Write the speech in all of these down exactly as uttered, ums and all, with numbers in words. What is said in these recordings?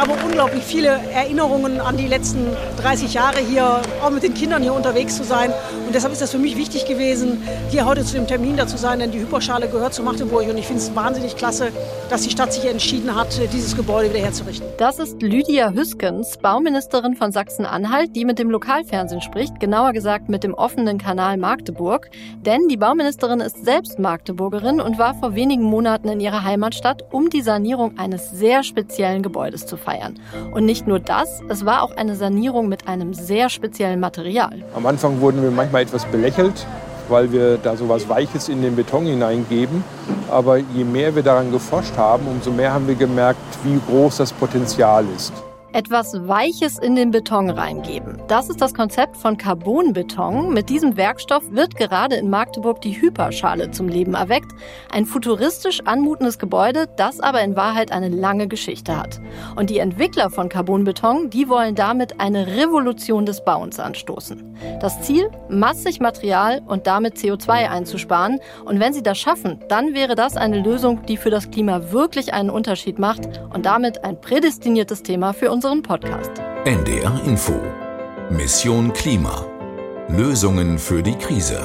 habe unglaublich viele Erinnerungen an die letzten dreißig Jahre hier, auch mit den Kindern hier unterwegs zu sein. Und deshalb ist das für mich wichtig gewesen, hier heute zu dem Termin da zu sein, denn die Hyperschale gehört zu Magdeburg. Und ich finde es wahnsinnig klasse, dass die Stadt sich entschieden hat, dieses Gebäude wieder herzurichten. Das ist Lydia Hüskens, Bauministerin von Sachsen-Anhalt, die mit dem Lokalfernsehen spricht, genauer gesagt mit dem offenen Kanal Magdeburg. Denn die Bauministerin ist selbst Magdeburgerin und war vor wenigen Monaten in ihrer Heimatstadt, um die Sanierung eines sehr speziellen Gebäudes zu feiern. Und nicht nur das, es war auch eine Sanierung mit einem sehr speziellen Material. Am Anfang wurden wir manchmal etwas belächelt, weil wir da so was Weiches in den Beton hineingeben. Aber je mehr wir daran geforscht haben, umso mehr haben wir gemerkt, wie groß das Potenzial ist. Etwas Weiches in den Beton reingeben. Das ist das Konzept von Carbonbeton. Mit diesem Werkstoff wird gerade in Magdeburg die Hyperschale zum Leben erweckt. Ein futuristisch anmutendes Gebäude, das aber in Wahrheit eine lange Geschichte hat. Und die Entwickler von Carbonbeton, die wollen damit eine Revolution des Bauens anstoßen. Das Ziel? Massig Material und damit C O zwei einzusparen. Und wenn sie das schaffen, dann wäre das eine Lösung, die für das Klima wirklich einen Unterschied macht und damit ein prädestiniertes Thema für uns. Unseren Podcast. N D R Info. Mission Klima. Lösungen für die Krise.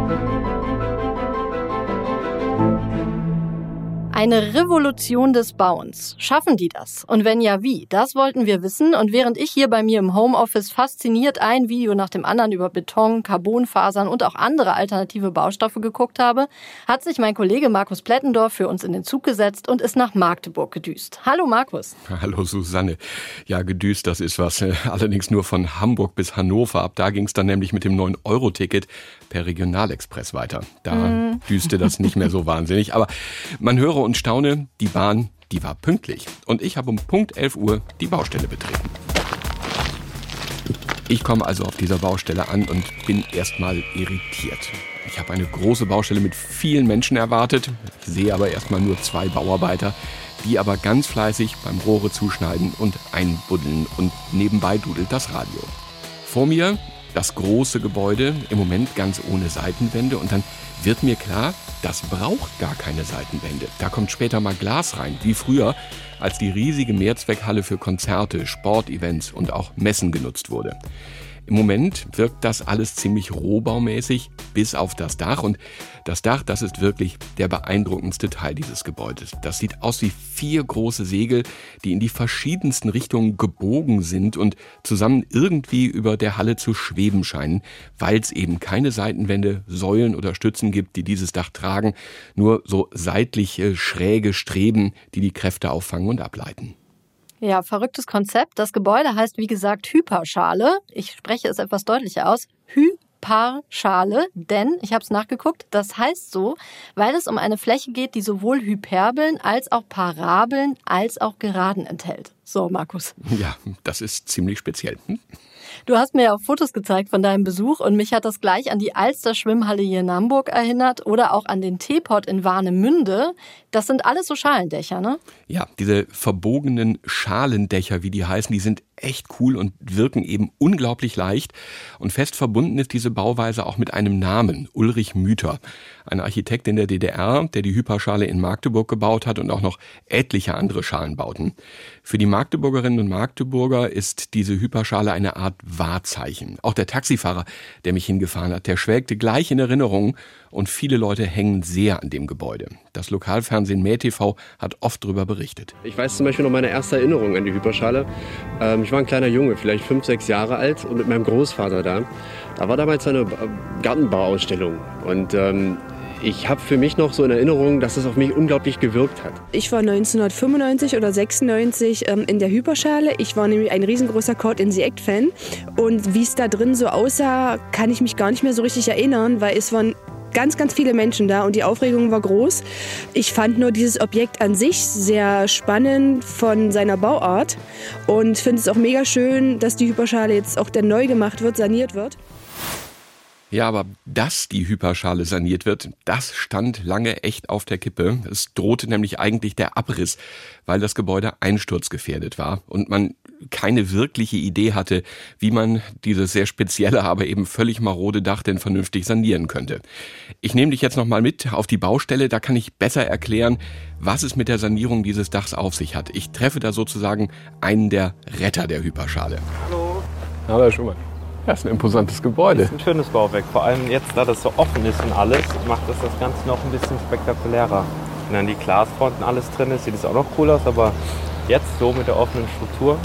Eine Revolution des Bauens. Schaffen die das? Und wenn ja, wie? Das wollten wir wissen. Und während ich hier bei mir im Homeoffice fasziniert ein Video nach dem anderen über Beton, Carbonfasern und auch andere alternative Baustoffe geguckt habe, hat sich mein Kollege Markus Plettendorf für uns in den Zug gesetzt und ist nach Magdeburg gedüst. Hallo Markus. Hallo Susanne. Ja, gedüst, das ist was. Allerdings nur von Hamburg bis Hannover. Ab da ging es dann nämlich mit dem neun Euro Ticket per Regionalexpress weiter. Da mm. düste das nicht mehr so wahnsinnig. Aber man höre und staune, die Bahn, die war pünktlich. Und ich habe um Punkt elf Uhr die Baustelle betreten. Ich komme also auf dieser Baustelle an und bin erstmal irritiert. Ich habe eine große Baustelle mit vielen Menschen erwartet. Ich sehe aber erstmal nur zwei Bauarbeiter, die aber ganz fleißig beim Rohre zuschneiden und einbuddeln. Und nebenbei dudelt das Radio. Vor mir das große Gebäude, im Moment ganz ohne Seitenwände. Und dann wird mir klar, das braucht gar keine Seitenwände. Da kommt später mal Glas rein, wie früher, als die riesige Mehrzweckhalle für Konzerte, Sportevents und auch Messen genutzt wurde. Im Moment wirkt das alles ziemlich rohbaumäßig, bis auf das Dach. Und das Dach, das ist wirklich der beeindruckendste Teil dieses Gebäudes. Das sieht aus wie vier große Segel, die in die verschiedensten Richtungen gebogen sind und zusammen irgendwie über der Halle zu schweben scheinen, weil es eben keine Seitenwände, Säulen oder Stützen gibt, die dieses Dach tragen, nur so seitliche, schräge Streben, die die Kräfte auffangen und ableiten. Ja, verrücktes Konzept. Das Gebäude heißt, wie gesagt, Hyperschale. Ich spreche es etwas deutlicher aus. Hyperschale, denn, ich habe es nachgeguckt, das heißt so, weil es um eine Fläche geht, die sowohl Hyperbeln als auch Parabeln als auch Geraden enthält. So, Markus. Ja, das ist ziemlich speziell. Hm? Du hast mir ja auch Fotos gezeigt von deinem Besuch und mich hat das gleich an die Alster-Schwimmhalle hier in Hamburg erinnert oder auch an den Teepot in Warnemünde. Das sind alles so Schalendächer, ne? Ja, diese verbogenen Schalendächer, wie die heißen, die sind echt cool und wirken eben unglaublich leicht. Und fest verbunden ist diese Bauweise auch mit einem Namen, Ulrich Müther. Ein Architekt in der D D R, der die Hyperschale in Magdeburg gebaut hat und auch noch etliche andere Schalenbauten. Für die Magdeburgerinnen und Magdeburger ist diese Hyperschale eine Art Wahrzeichen. Auch der Taxifahrer, der mich hingefahren hat, der schwelgte gleich in Erinnerung und viele Leute hängen sehr an dem Gebäude. Das Lokalfernsehen MähTV hat oft darüber berichtet. Ich weiß zum Beispiel noch meine erste Erinnerung an die Hyperschale. Ähm, ich war ein kleiner Junge, vielleicht fünf, sechs Jahre alt und mit meinem Großvater da. Da war damals eine Gartenbauausstellung und ähm, ich habe für mich noch so in Erinnerung, dass es auf mich unglaublich gewirkt hat. Ich war neunzehnhundertfünfundneunzig oder sechsundneunzig ähm, in der Hyperschale. Ich war nämlich ein riesengroßer Caught in the Act-Fan. Und wie es da drin so aussah, kann ich mich gar nicht mehr so richtig erinnern, weil es waren ganz, ganz viele Menschen da und die Aufregung war groß. Ich fand nur dieses Objekt an sich sehr spannend von seiner Bauart und finde es auch mega schön, dass die Hyperschale jetzt auch dann neu gemacht wird, saniert wird. Ja, aber dass die Hyperschale saniert wird, das stand lange echt auf der Kippe. Es drohte nämlich eigentlich der Abriss, weil das Gebäude einsturzgefährdet war und man keine wirkliche Idee hatte, wie man dieses sehr spezielle, aber eben völlig marode Dach denn vernünftig sanieren könnte. Ich nehme dich jetzt noch mal mit auf die Baustelle, da kann ich besser erklären, was es mit der Sanierung dieses Dachs auf sich hat. Ich treffe da sozusagen einen der Retter der Hyperschale. Hallo. Hallo, Herr Schumann. Das ist ein imposantes Gebäude. Das ist ein schönes Bauwerk. Vor allem jetzt, da das so offen ist und alles, macht das das Ganze noch ein bisschen spektakulärer. Wenn dann die Glasfronten alles drin ist, sieht es auch noch cool aus, aber jetzt so mit der offenen Struktur.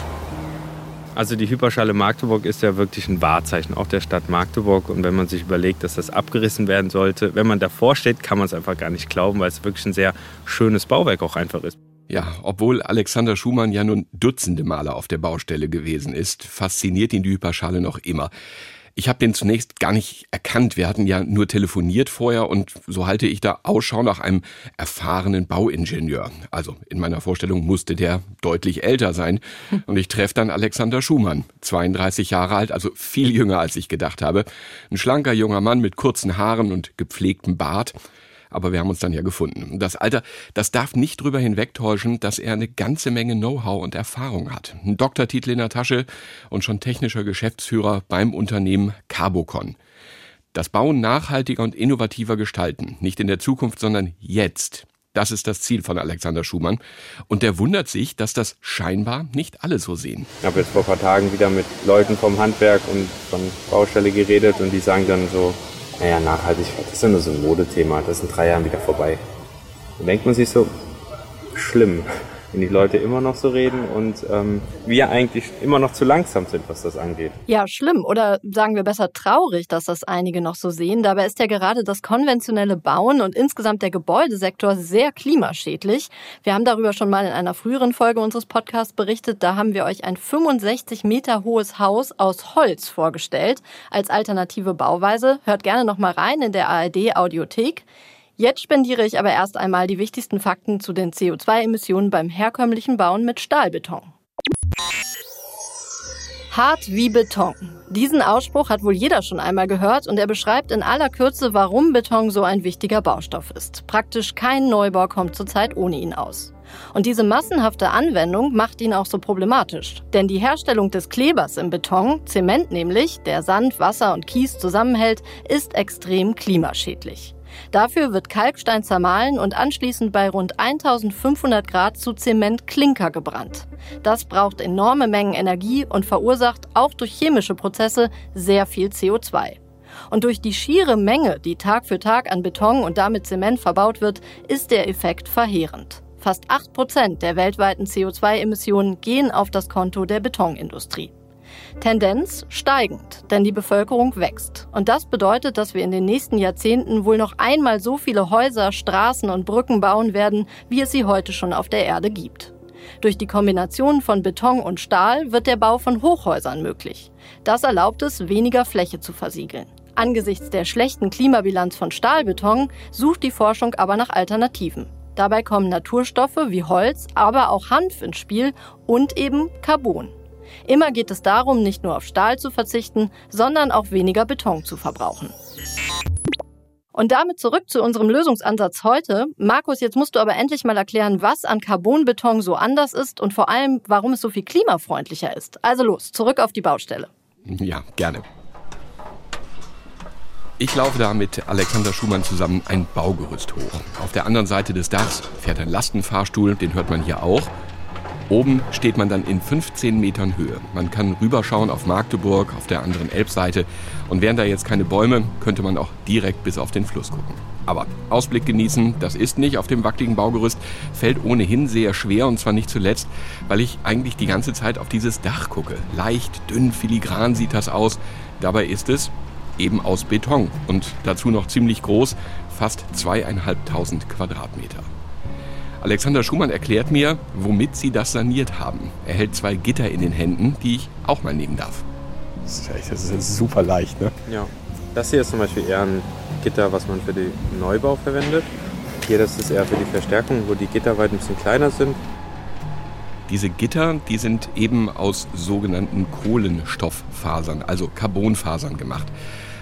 Also die Hyperschale Magdeburg ist ja wirklich ein Wahrzeichen, auch der Stadt Magdeburg. Und wenn man sich überlegt, dass das abgerissen werden sollte, wenn man davor steht, kann man es einfach gar nicht glauben, weil es wirklich ein sehr schönes Bauwerk auch einfach ist. Ja, obwohl Alexander Schumann ja nun dutzende Male auf der Baustelle gewesen ist, fasziniert ihn die Hyperschale noch immer. Ich habe den zunächst gar nicht erkannt. Wir hatten ja nur telefoniert vorher und so halte ich da Ausschau nach einem erfahrenen Bauingenieur. Also in meiner Vorstellung musste der deutlich älter sein. Und ich treffe dann Alexander Schumann, zweiunddreißig Jahre alt, also viel jünger als ich gedacht habe. Ein schlanker junger Mann mit kurzen Haaren und gepflegtem Bart. Aber wir haben uns dann ja gefunden. Das Alter, das darf nicht drüber hinwegtäuschen, dass er eine ganze Menge Know-how und Erfahrung hat. Ein Doktortitel in der Tasche und schon technischer Geschäftsführer beim Unternehmen Carbocon. Das Bauen nachhaltiger und innovativer gestalten, nicht in der Zukunft, sondern jetzt. Das ist das Ziel von Alexander Schumann. Und der wundert sich, dass das scheinbar nicht alle so sehen. Ich habe jetzt vor ein paar Tagen wieder mit Leuten vom Handwerk und von Baustelle geredet und die sagen dann so, naja, Nachhaltigkeit, das ist ja nur so ein Modethema, das ist in drei Jahren wieder vorbei. Dann denkt man sich so, schlimm, wenn die Leute immer noch so reden und ähm, wir eigentlich immer noch zu langsam sind, was das angeht. Ja, schlimm oder sagen wir besser traurig, dass das einige noch so sehen. Dabei ist ja gerade das konventionelle Bauen und insgesamt der Gebäudesektor sehr klimaschädlich. Wir haben darüber schon mal in einer früheren Folge unseres Podcasts berichtet. Da haben wir euch ein fünfundsechzig Meter hohes Haus aus Holz vorgestellt als alternative Bauweise. Hört gerne noch mal rein in der A R D-Audiothek. Jetzt spendiere ich aber erst einmal die wichtigsten Fakten zu den C O zwei Emissionen beim herkömmlichen Bauen mit Stahlbeton. Hart wie Beton. Diesen Ausspruch hat wohl jeder schon einmal gehört und er beschreibt in aller Kürze, warum Beton so ein wichtiger Baustoff ist. Praktisch kein Neubau kommt zurzeit ohne ihn aus. Und diese massenhafte Anwendung macht ihn auch so problematisch. Denn die Herstellung des Klebers im Beton, Zement nämlich, der Sand, Wasser und Kies zusammenhält, ist extrem klimaschädlich. Dafür wird Kalkstein zermahlen und anschließend bei rund eintausendfünfhundert Grad zu Zementklinker gebrannt. Das braucht enorme Mengen Energie und verursacht auch durch chemische Prozesse sehr viel C O zwei. Und durch die schiere Menge, die Tag für Tag an Beton und damit Zement verbaut wird, ist der Effekt verheerend. Fast acht Prozent der weltweiten C O zwei Emissionen gehen auf das Konto der Betonindustrie. Tendenz steigend, denn die Bevölkerung wächst. Und das bedeutet, dass wir in den nächsten Jahrzehnten wohl noch einmal so viele Häuser, Straßen und Brücken bauen werden, wie es sie heute schon auf der Erde gibt. Durch die Kombination von Beton und Stahl wird der Bau von Hochhäusern möglich. Das erlaubt es, weniger Fläche zu versiegeln. Angesichts der schlechten Klimabilanz von Stahlbeton sucht die Forschung aber nach Alternativen. Dabei kommen Naturstoffe wie Holz, aber auch Hanf ins Spiel und eben Carbon. Immer geht es darum, nicht nur auf Stahl zu verzichten, sondern auch weniger Beton zu verbrauchen. Und damit zurück zu unserem Lösungsansatz heute. Markus, jetzt musst du aber endlich mal erklären, was an Carbonbeton so anders ist und vor allem, warum es so viel klimafreundlicher ist. Also los, zurück auf die Baustelle. Ja, gerne. Ich laufe da mit Alexander Schumann zusammen ein Baugerüst hoch. Auf der anderen Seite des Dachs fährt ein Lastenfahrstuhl, den hört man hier auch. Oben steht man dann in fünfzehn Metern Höhe. Man kann rüberschauen auf Magdeburg, auf der anderen Elbseite. Und wären da jetzt keine Bäume, könnte man auch direkt bis auf den Fluss gucken. Aber Ausblick genießen, das ist nicht auf dem wackeligen Baugerüst, fällt ohnehin sehr schwer und zwar nicht zuletzt, weil ich eigentlich die ganze Zeit auf dieses Dach gucke. Leicht, dünn, filigran sieht das aus. Dabei ist es eben aus Beton und dazu noch ziemlich groß, fast zweieinhalbtausend Quadratmeter. Alexander Schumann erklärt mir, womit sie das saniert haben. Er hält zwei Gitter in den Händen, die ich auch mal nehmen darf. Das ist super leicht, ne? Ja. Das hier ist zum Beispiel eher ein Gitter, was man für den Neubau verwendet. Hier, das ist eher für die Verstärkung, wo die Gitterweiten ein bisschen kleiner sind. Diese Gitter, die sind eben aus sogenannten Kohlenstofffasern, also Carbonfasern gemacht.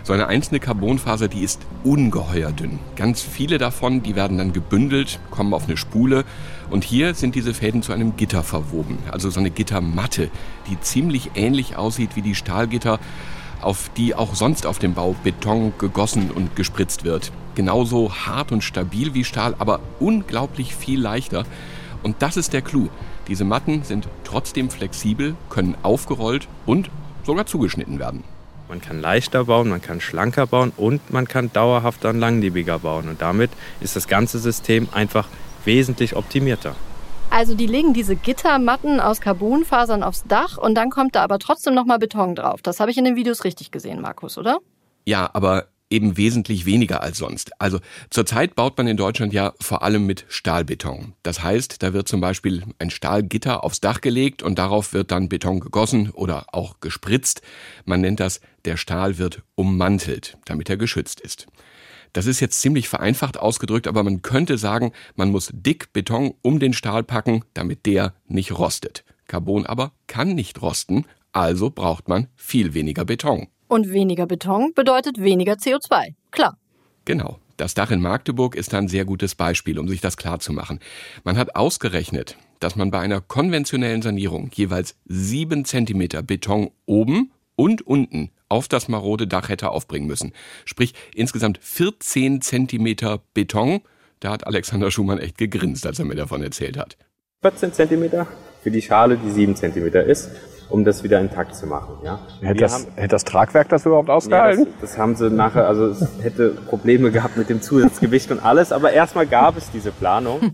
So eine einzelne Carbonfaser, die ist ungeheuer dünn. Ganz viele davon, die werden dann gebündelt, kommen auf eine Spule. Und hier sind diese Fäden zu einem Gitter verwoben. Also so eine Gittermatte, die ziemlich ähnlich aussieht wie die Stahlgitter, auf die auch sonst auf dem Bau Beton gegossen und gespritzt wird. Genauso hart und stabil wie Stahl, aber unglaublich viel leichter. Und das ist der Clou. Diese Matten sind trotzdem flexibel, können aufgerollt und sogar zugeschnitten werden. Man kann leichter bauen, man kann schlanker bauen und man kann dauerhafter und langlebiger bauen. Und damit ist das ganze System einfach wesentlich optimierter. Also die legen diese Gittermatten aus Carbonfasern aufs Dach und dann kommt da aber trotzdem nochmal Beton drauf. Das habe ich in den Videos richtig gesehen, Markus, oder? Ja, aber eben wesentlich weniger als sonst. Also zurzeit baut man in Deutschland ja vor allem mit Stahlbeton. Das heißt, da wird zum Beispiel ein Stahlgitter aufs Dach gelegt und darauf wird dann Beton gegossen oder auch gespritzt. Man nennt das, der Stahl wird ummantelt, damit er geschützt ist. Das ist jetzt ziemlich vereinfacht ausgedrückt, aber man könnte sagen, man muss dick Beton um den Stahl packen, damit der nicht rostet. Carbon aber kann nicht rosten, also braucht man viel weniger Beton. Und weniger Beton bedeutet weniger C O zwei. Klar. Genau. Das Dach in Magdeburg ist ein sehr gutes Beispiel, um sich das klarzumachen. Man hat ausgerechnet, dass man bei einer konventionellen Sanierung jeweils sieben Zentimeter Beton oben und unten auf das marode Dach hätte aufbringen müssen. Sprich, insgesamt vierzehn Zentimeter Beton. Da hat Alexander Schumann echt gegrinst, als er mir davon erzählt hat. vierzehn Zentimeter für die Schale, die sieben Zentimeter ist, um das wieder intakt zu machen. Ja. Hätte, das, haben, hätte das Tragwerk das überhaupt ausgehalten? Ja, das, das haben sie nachher, also es hätte Probleme gehabt mit dem Zusatzgewicht und alles, aber erstmal gab es diese Planung.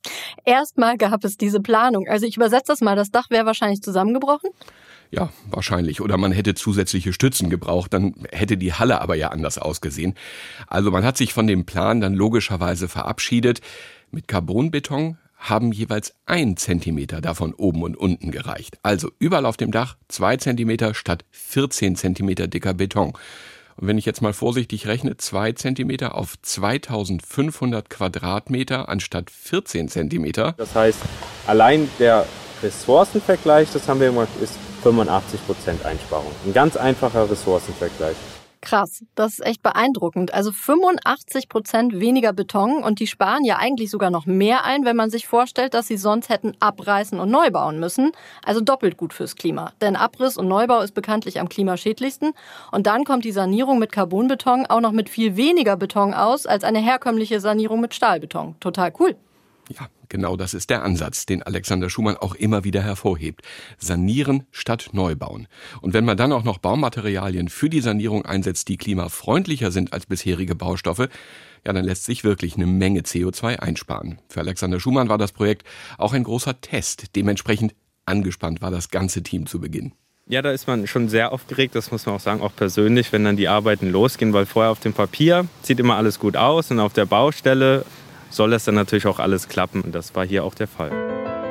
Erstmal gab es diese Planung. Also ich übersetze das mal, das Dach wäre wahrscheinlich zusammengebrochen? Ja, wahrscheinlich. Oder man hätte zusätzliche Stützen gebraucht, dann hätte die Halle aber ja anders ausgesehen. Also man hat sich von dem Plan dann logischerweise verabschiedet. Mit Carbonbeton haben jeweils ein Zentimeter davon oben und unten gereicht. Also überall auf dem Dach zwei Zentimeter statt vierzehn Zentimeter dicker Beton. Und wenn ich jetzt mal vorsichtig rechne, zwei Zentimeter auf zweitausendfünfhundert Quadratmeter anstatt vierzehn Zentimeter. Das heißt, allein der Ressourcenvergleich, das haben wir gemacht, ist fünfundachtzig Prozent Einsparung. Ein ganz einfacher Ressourcenvergleich. Krass, das ist echt beeindruckend. Also fünfundachtzig Prozent weniger Beton und die sparen ja eigentlich sogar noch mehr ein, wenn man sich vorstellt, dass sie sonst hätten abreißen und neu bauen müssen. Also doppelt gut fürs Klima. Denn Abriss und Neubau ist bekanntlich am klimaschädlichsten. Und dann kommt die Sanierung mit Carbonbeton auch noch mit viel weniger Beton aus als eine herkömmliche Sanierung mit Stahlbeton. Total cool. Ja, genau das ist der Ansatz, den Alexander Schumann auch immer wieder hervorhebt. Sanieren statt neu bauen. Und wenn man dann auch noch Baumaterialien für die Sanierung einsetzt, die klimafreundlicher sind als bisherige Baustoffe, ja, dann lässt sich wirklich eine Menge C O zwei einsparen. Für Alexander Schumann war das Projekt auch ein großer Test. Dementsprechend angespannt war das ganze Team zu Beginn. Ja, da ist man schon sehr aufgeregt, das muss man auch sagen, auch persönlich, wenn dann die Arbeiten losgehen, weil vorher auf dem Papier sieht immer alles gut aus und auf der Baustelle soll das dann natürlich auch alles klappen. Und das war hier auch der Fall.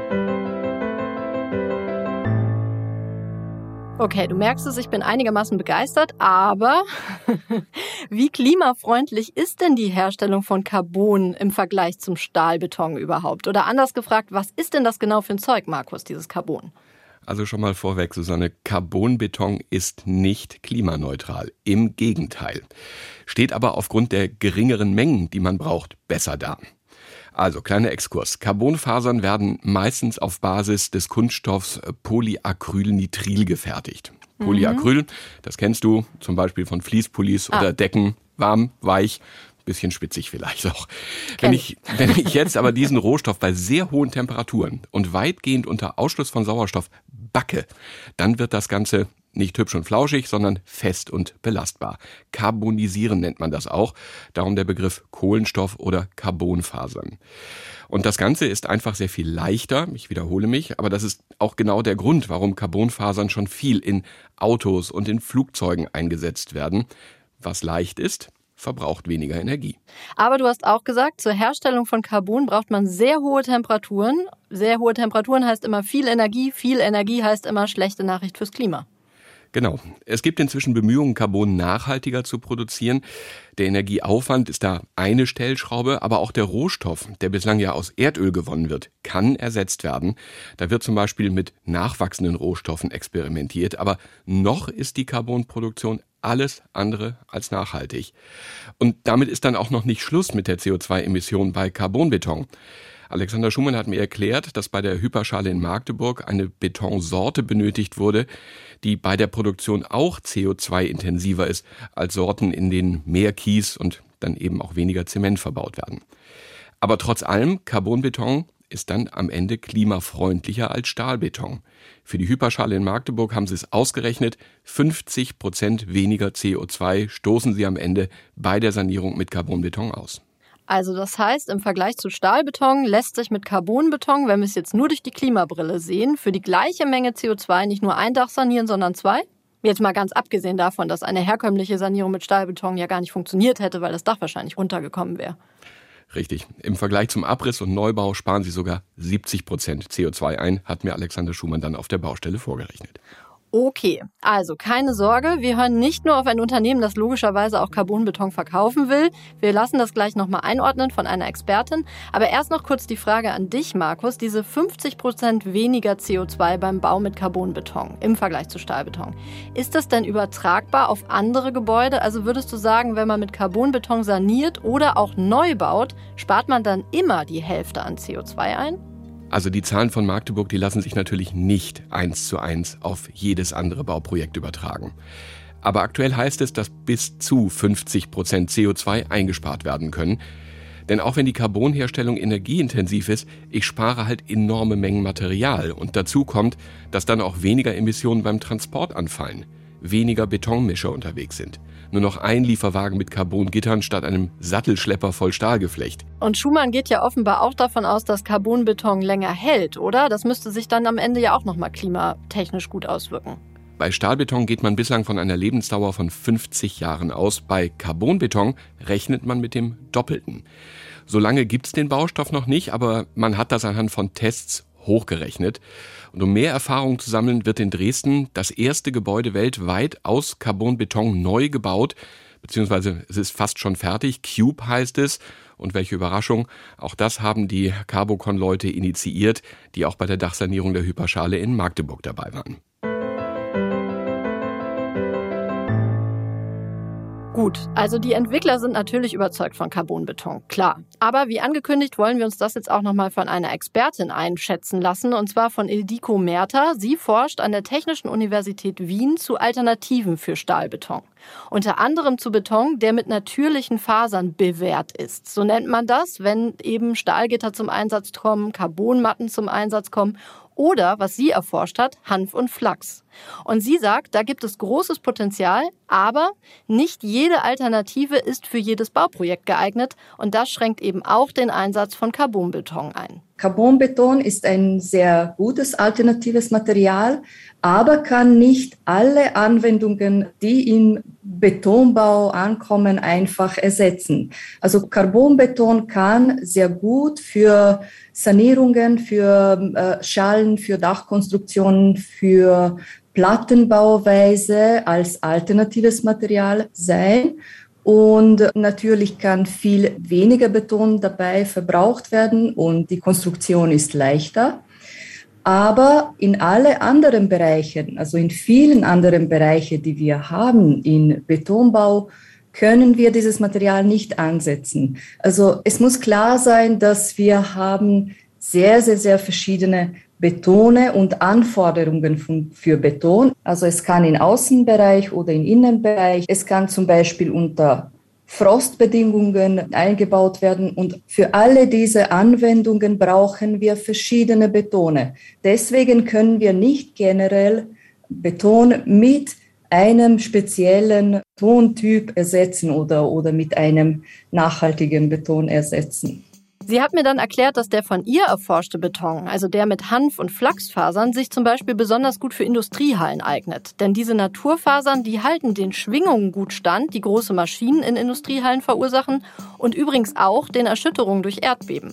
Okay, du merkst es, ich bin einigermaßen begeistert, aber wie klimafreundlich ist denn die Herstellung von Carbon im Vergleich zum Stahlbeton überhaupt? Oder anders gefragt, was ist denn das genau für ein Zeug, Markus, dieses Carbon? Also schon mal vorweg, Susanne, Carbonbeton ist nicht klimaneutral. Im Gegenteil. Steht aber aufgrund der geringeren Mengen, die man braucht, besser da. Also, kleiner Exkurs. Carbonfasern werden meistens auf Basis des Kunststoffs Polyacrylnitril gefertigt. Mhm. Polyacryl, das kennst du zum Beispiel von Fließpullis ah. oder Decken. Warm, weich, bisschen spitzig vielleicht auch. Wenn ich, wenn ich jetzt aber diesen Rohstoff bei sehr hohen Temperaturen und weitgehend unter Ausschluss von Sauerstoff backe, dann wird das Ganze nicht hübsch und flauschig, sondern fest und belastbar. Carbonisieren nennt man das auch, darum der Begriff Kohlenstoff oder Carbonfasern. Und das Ganze ist einfach sehr viel leichter, ich wiederhole mich, aber das ist auch genau der Grund, warum Carbonfasern schon viel in Autos und in Flugzeugen eingesetzt werden. Was leicht ist, verbraucht weniger Energie. Aber du hast auch gesagt, zur Herstellung von Carbon braucht man sehr hohe Temperaturen. Sehr hohe Temperaturen heißt immer viel Energie, viel Energie heißt immer schlechte Nachricht fürs Klima. Genau. Es gibt inzwischen Bemühungen, Carbon nachhaltiger zu produzieren. Der Energieaufwand ist da eine Stellschraube, aber auch der Rohstoff, der bislang ja aus Erdöl gewonnen wird, kann ersetzt werden. Da wird zum Beispiel mit nachwachsenden Rohstoffen experimentiert, aber noch ist die Carbonproduktion Alles andere als nachhaltig. Und damit ist dann auch noch nicht Schluss mit der C O zwei Emission bei Carbonbeton. Alexander Schumann hat mir erklärt, dass bei der Hyperschale in Magdeburg eine Betonsorte benötigt wurde, die bei der Produktion auch C O zwei intensiver ist als Sorten, in denen mehr Kies und dann eben auch weniger Zement verbaut werden. Aber trotz allem, Carbonbeton ist dann am Ende klimafreundlicher als Stahlbeton. Für die Hyperschale in Magdeburg haben sie es ausgerechnet, fünfzig Prozent weniger C O zwei stoßen sie am Ende bei der Sanierung mit Carbonbeton aus. Also das heißt, im Vergleich zu Stahlbeton lässt sich mit Carbonbeton, wenn wir es jetzt nur durch die Klimabrille sehen, für die gleiche Menge C O zwei nicht nur ein Dach sanieren, sondern zwei? Jetzt mal ganz abgesehen davon, dass eine herkömmliche Sanierung mit Stahlbeton ja gar nicht funktioniert hätte, weil das Dach wahrscheinlich runtergekommen wäre. Richtig. Im Vergleich zum Abriss und Neubau sparen sie sogar siebzig Prozent C O zwei ein, hat mir Alexander Schumann dann auf der Baustelle vorgerechnet. Okay, also keine Sorge, wir hören nicht nur auf ein Unternehmen, das logischerweise auch Carbonbeton verkaufen will. Wir lassen das gleich nochmal einordnen von einer Expertin. Aber erst noch kurz die Frage an dich, Markus. Diese fünfzig Prozent weniger C O zwei beim Bau mit Carbonbeton im Vergleich zu Stahlbeton. Ist das denn übertragbar auf andere Gebäude? Also würdest du sagen, wenn man mit Carbonbeton saniert oder auch neu baut, spart man dann immer die Hälfte an C O zwei ein? Also die Zahlen von Magdeburg, die lassen sich natürlich nicht eins zu eins auf jedes andere Bauprojekt übertragen. Aber aktuell heißt es, dass bis zu fünfzig Prozent C O zwei eingespart werden können. Denn auch wenn die Carbonherstellung energieintensiv ist, ich spare halt enorme Mengen Material. Und dazu kommt, dass dann auch weniger Emissionen beim Transport anfallen. Weniger Betonmischer unterwegs sind. Nur noch ein Lieferwagen mit Carbongittern statt einem Sattelschlepper voll Stahlgeflecht. Und Schumann geht ja offenbar auch davon aus, dass Carbonbeton länger hält, oder? Das müsste sich dann am Ende ja auch nochmal klimatechnisch gut auswirken. Bei Stahlbeton geht man bislang von einer Lebensdauer von fünfzig Jahren aus. Bei Carbonbeton rechnet man mit dem Doppelten. So lange gibt's den Baustoff noch nicht, aber man hat das anhand von Tests hochgerechnet. Und um mehr Erfahrung zu sammeln, wird in Dresden das erste Gebäude weltweit aus Carbonbeton neu gebaut, beziehungsweise es ist fast schon fertig. Cube heißt es. Und welche Überraschung, auch das haben die Carbocon-Leute initiiert, die auch bei der Dachsanierung der Hyperschale in Magdeburg dabei waren. Gut, also die Entwickler sind natürlich überzeugt von Carbonbeton, klar. Aber wie angekündigt wollen wir uns das jetzt auch nochmal von einer Expertin einschätzen lassen, und zwar von Ildiko Merter. Sie forscht an der Technischen Universität Wien zu Alternativen für Stahlbeton. Unter anderem zu Beton, der mit natürlichen Fasern bewehrt ist. So nennt man das, wenn eben Stahlgitter zum Einsatz kommen, Carbonmatten zum Einsatz kommen oder, was sie erforscht hat, Hanf und Flachs. Und sie sagt, da gibt es großes Potenzial, aber nicht jede Alternative ist für jedes Bauprojekt geeignet und das schränkt eben auch den Einsatz von Carbonbeton ein. Carbonbeton ist ein sehr gutes alternatives Material, aber kann nicht alle Anwendungen, die im Betonbau ankommen, einfach ersetzen. Also Carbonbeton kann sehr gut für Sanierungen, für äh, Schalen, für Dachkonstruktionen, für Plattenbauweise als alternatives Material sein. Und natürlich kann viel weniger Beton dabei verbraucht werden und die Konstruktion ist leichter. Aber in alle anderen Bereichen, also in vielen anderen Bereichen, die wir haben im Betonbau, können wir dieses Material nicht ansetzen. Also es muss klar sein, dass wir haben sehr, sehr, sehr verschiedene Betone und Anforderungen für Beton. Also es kann im Außenbereich oder im Innenbereich, es kann zum Beispiel unter Frostbedingungen eingebaut werden und für alle diese Anwendungen brauchen wir verschiedene Betone. Deswegen können wir nicht generell Beton mit einem speziellen Tontyp ersetzen oder, oder mit einem nachhaltigen Beton ersetzen. Sie hat mir dann erklärt, dass der von ihr erforschte Beton, also der mit Hanf- und Flachsfasern, sich zum Beispiel besonders gut für Industriehallen eignet. Denn diese Naturfasern, die halten den Schwingungen gut stand, die große Maschinen in Industriehallen verursachen und übrigens auch den Erschütterungen durch Erdbeben.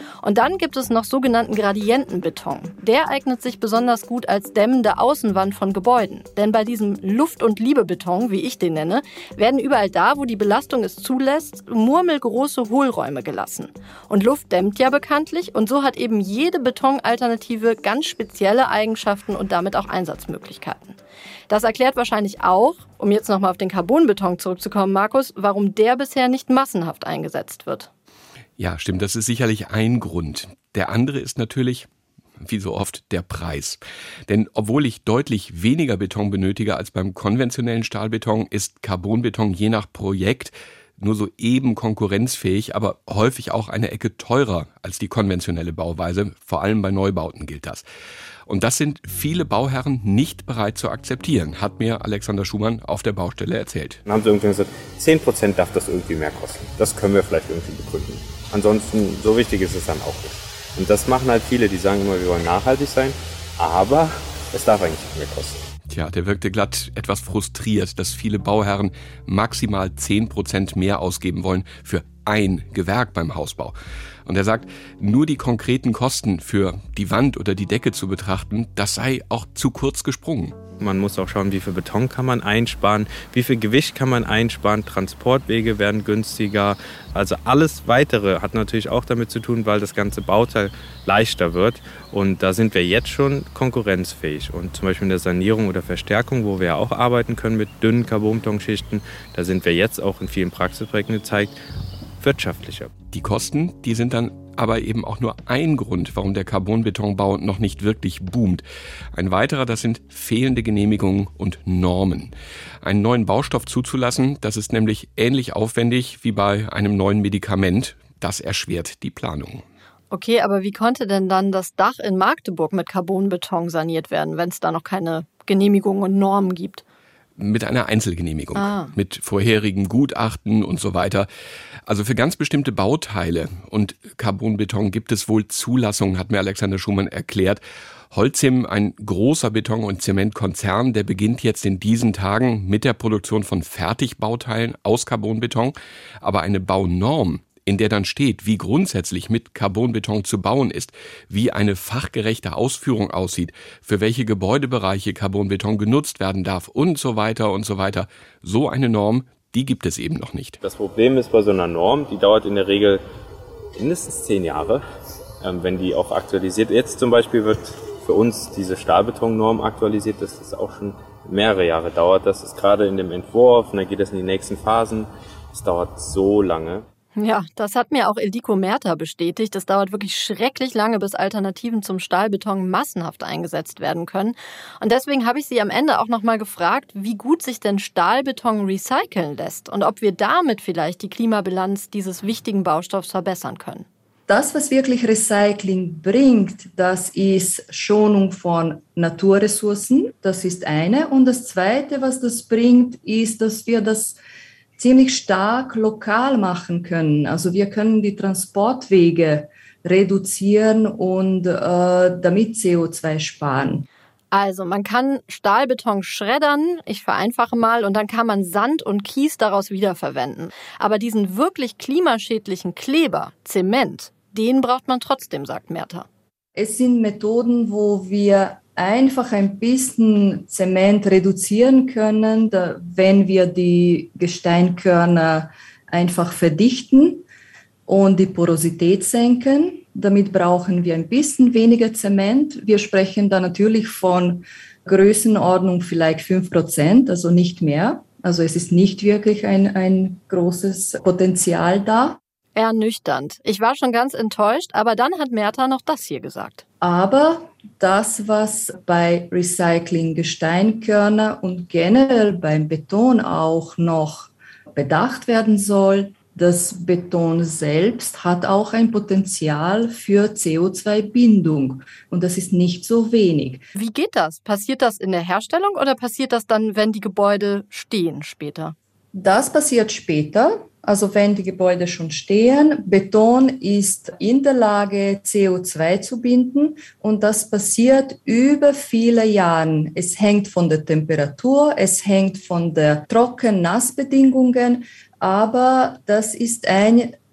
Und dann gibt es noch sogenannten Gradientenbeton. Der eignet sich besonders gut als dämmende Außenwand von Gebäuden. Denn bei diesem Luft- und Liebebeton, wie ich den nenne, werden überall da, wo die Belastung es zulässt, murmelgroße Hohlräume gelassen. Und Luft dämmt ja bekanntlich und so hat eben jede Betonalternative ganz spezielle Eigenschaften und damit auch Einsatzmöglichkeiten. Das erklärt wahrscheinlich auch, um jetzt nochmal auf den Carbonbeton zurückzukommen, Markus, warum der bisher nicht massenhaft eingesetzt wird. Ja, stimmt, das ist sicherlich ein Grund. Der andere ist natürlich, wie so oft, der Preis. Denn obwohl ich deutlich weniger Beton benötige als beim konventionellen Stahlbeton, ist Carbonbeton je nach Projekt nur so eben konkurrenzfähig, aber häufig auch eine Ecke teurer als die konventionelle Bauweise. Vor allem bei Neubauten gilt das. Und das sind viele Bauherren nicht bereit zu akzeptieren, hat mir Alexander Schumann auf der Baustelle erzählt. Dann haben sie irgendwie gesagt, zehn Prozent darf das irgendwie mehr kosten. Das können wir vielleicht irgendwie begründen. Ansonsten, so wichtig ist es dann auch nicht. Und das machen halt viele, die sagen immer, wir wollen nachhaltig sein, aber es darf eigentlich nicht mehr kosten. Tja, der wirkte glatt etwas frustriert, dass viele Bauherren maximal zehn Prozent mehr ausgeben wollen für ein Gewerk beim Hausbau. Und er sagt, nur die konkreten Kosten für die Wand oder die Decke zu betrachten, das sei auch zu kurz gesprungen. Man muss auch schauen, wie viel Beton kann man einsparen, wie viel Gewicht kann man einsparen, Transportwege werden günstiger. Also alles Weitere hat natürlich auch damit zu tun, weil das ganze Bauteil leichter wird. Und da sind wir jetzt schon konkurrenzfähig. Und zum Beispiel in der Sanierung oder Verstärkung, wo wir ja auch arbeiten können mit dünnen Carbonbetonschichten, da sind wir jetzt auch in vielen Praxisprojekten gezeigt, wirtschaftlicher. Die Kosten, die sind dann aber eben auch nur ein Grund, warum der Carbonbetonbau noch nicht wirklich boomt. Ein weiterer, das sind fehlende Genehmigungen und Normen. Einen neuen Baustoff zuzulassen, das ist nämlich ähnlich aufwendig wie bei einem neuen Medikament. Das erschwert die Planung. Okay, aber wie konnte denn dann das Dach in Magdeburg mit Carbonbeton saniert werden, wenn es da noch keine Genehmigungen und Normen gibt? Mit einer Einzelgenehmigung, ah. mit vorherigem Gutachten und so weiter. Also für ganz bestimmte Bauteile und Carbonbeton gibt es wohl Zulassungen, hat mir Alexander Schumann erklärt. Holcim, ein großer Beton- und Zementkonzern, der beginnt jetzt in diesen Tagen mit der Produktion von Fertigbauteilen aus Carbonbeton. Aber eine Baunorm, in der dann steht, wie grundsätzlich mit Carbonbeton zu bauen ist, wie eine fachgerechte Ausführung aussieht, für welche Gebäudebereiche Carbonbeton genutzt werden darf und so weiter und so weiter. So eine Norm, die gibt es eben noch nicht. Das Problem ist bei so einer Norm, die dauert in der Regel mindestens zehn Jahre, ähm, wenn die auch aktualisiert. Jetzt zum Beispiel wird für uns diese Stahlbetonnorm aktualisiert, dass das auch schon mehrere Jahre dauert. Das ist gerade in dem Entwurf und dann geht das in die nächsten Phasen. Das dauert so lange. Ja, das hat mir auch Ildiko Merter bestätigt. Es dauert wirklich schrecklich lange, bis Alternativen zum Stahlbeton massenhaft eingesetzt werden können. Und deswegen habe ich sie am Ende auch nochmal gefragt, wie gut sich denn Stahlbeton recyceln lässt und ob wir damit vielleicht die Klimabilanz dieses wichtigen Baustoffs verbessern können. Das, was wirklich Recycling bringt, das ist Schonung von Naturressourcen. Das ist eine. Und das Zweite, was das bringt, ist, dass wir das ziemlich stark lokal machen können. Also wir können die Transportwege reduzieren und äh, damit C O zwei sparen. Also man kann Stahlbeton schreddern, ich vereinfache mal, und dann kann man Sand und Kies daraus wiederverwenden. Aber diesen wirklich klimaschädlichen Kleber, Zement, den braucht man trotzdem, sagt Merter. Es sind Methoden, wo wir einfach ein bisschen Zement reduzieren können, da, wenn wir die Gesteinkörner einfach verdichten und die Porosität senken. Damit brauchen wir ein bisschen weniger Zement. Wir sprechen da natürlich von Größenordnung vielleicht fünf Prozent, also nicht mehr. Also es ist nicht wirklich ein, ein großes Potenzial da. Ernüchternd. Ich war schon ganz enttäuscht, aber dann hat Merter noch das hier gesagt. Aber das, was bei Recycling Gesteinkörner und generell beim Beton auch noch bedacht werden soll, das Beton selbst hat auch ein Potenzial für C O zwei Bindung und das ist nicht so wenig. Wie geht das? Passiert das in der Herstellung oder passiert das dann, wenn die Gebäude stehen später? Das passiert später. Also wenn die Gebäude schon stehen, Beton ist in der Lage, C O zwei zu binden und das passiert über viele Jahre. Es hängt von der Temperatur, es hängt von der Trocken-Nass-Bedingungen, aber das ist ein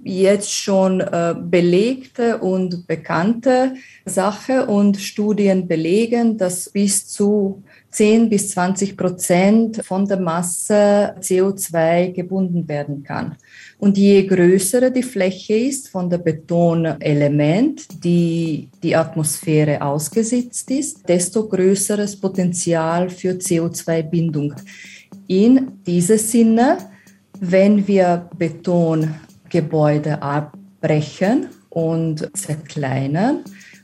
jetzt schon äh, belegte und bekannte Sache und Studien belegen, dass bis zu zehn bis zwanzig Prozent von der Masse C O zwei gebunden werden kann. Und je größer die Fläche ist von der Betonelement, die die Atmosphäre ausgesetzt ist, desto größeres Potenzial für C O zwei Bindung. In diesem Sinne, wenn wir Betongebäude abbrechen und zerkleinern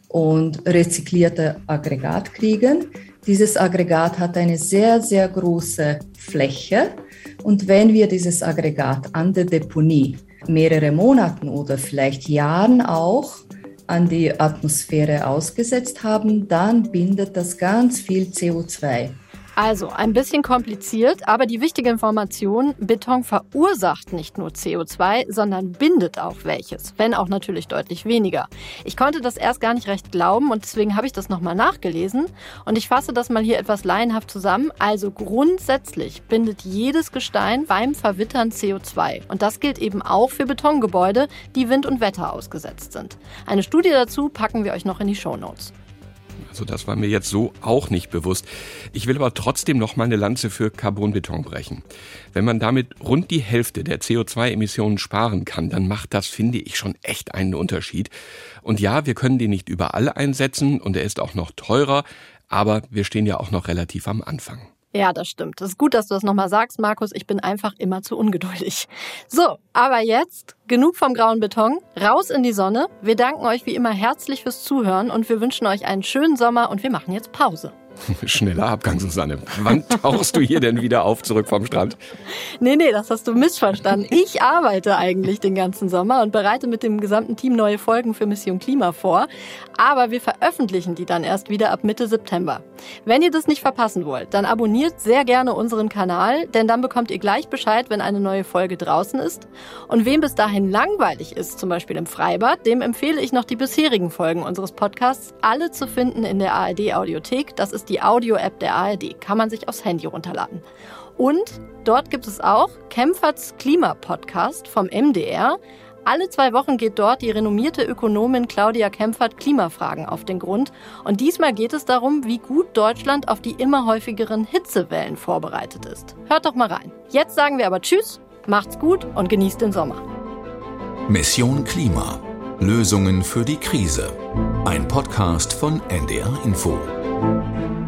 und rezyklierte Aggregat kriegen, dieses Aggregat hat eine sehr, sehr große Fläche. Und wenn wir dieses Aggregat an der Deponie mehrere Monate oder vielleicht Jahren auch an die Atmosphäre ausgesetzt haben, dann bindet das ganz viel C O zwei. Also, ein bisschen kompliziert, aber die wichtige Information, Beton verursacht nicht nur C O zwei, sondern bindet auch welches, wenn auch natürlich deutlich weniger. Ich konnte das erst gar nicht recht glauben und deswegen habe ich das nochmal nachgelesen und ich fasse das mal hier etwas laienhaft zusammen. Also grundsätzlich bindet jedes Gestein beim Verwittern C O zwei und das gilt eben auch für Betongebäude, die Wind und Wetter ausgesetzt sind. Eine Studie dazu packen wir euch noch in die Shownotes. Also das war mir jetzt so auch nicht bewusst. Ich will aber trotzdem noch mal eine Lanze für Carbonbeton brechen. Wenn man damit rund die Hälfte der C O zwei Emissionen sparen kann, dann macht das, finde ich, schon echt einen Unterschied. Und ja, wir können den nicht überall einsetzen und er ist auch noch teurer, aber wir stehen ja auch noch relativ am Anfang. Ja, das stimmt. Das ist gut, dass du das nochmal sagst, Markus. Ich bin einfach immer zu ungeduldig. So, aber jetzt genug vom grauen Beton. Raus in die Sonne. Wir danken euch wie immer herzlich fürs Zuhören und wir wünschen euch einen schönen Sommer und wir machen jetzt Pause. Schneller Abgang, Susanne. Wann tauchst du hier denn wieder auf, zurück vom Strand? Nee, nee, das hast du missverstanden. Ich arbeite eigentlich den ganzen Sommer und bereite mit dem gesamten Team neue Folgen für Mission Klima vor. Aber wir veröffentlichen die dann erst wieder ab Mitte September. Wenn ihr das nicht verpassen wollt, dann abonniert sehr gerne unseren Kanal, denn dann bekommt ihr gleich Bescheid, wenn eine neue Folge draußen ist. Und wem bis dahin langweilig ist, zum Beispiel im Freibad, dem empfehle ich noch die bisherigen Folgen unseres Podcasts, alle zu finden in der A R D-Audiothek. Das ist die Audio-App der A R D. Kann man sich aufs Handy runterladen. Und dort gibt es auch Kempferts Klima-Podcast vom M D R. Alle zwei Wochen geht dort die renommierte Ökonomin Claudia Kempfert Klimafragen auf den Grund. Und diesmal geht es darum, wie gut Deutschland auf die immer häufigeren Hitzewellen vorbereitet ist. Hört doch mal rein. Jetzt sagen wir aber Tschüss, macht's gut und genießt den Sommer. Mission Klima. Lösungen für die Krise. Ein Podcast von N D R Info.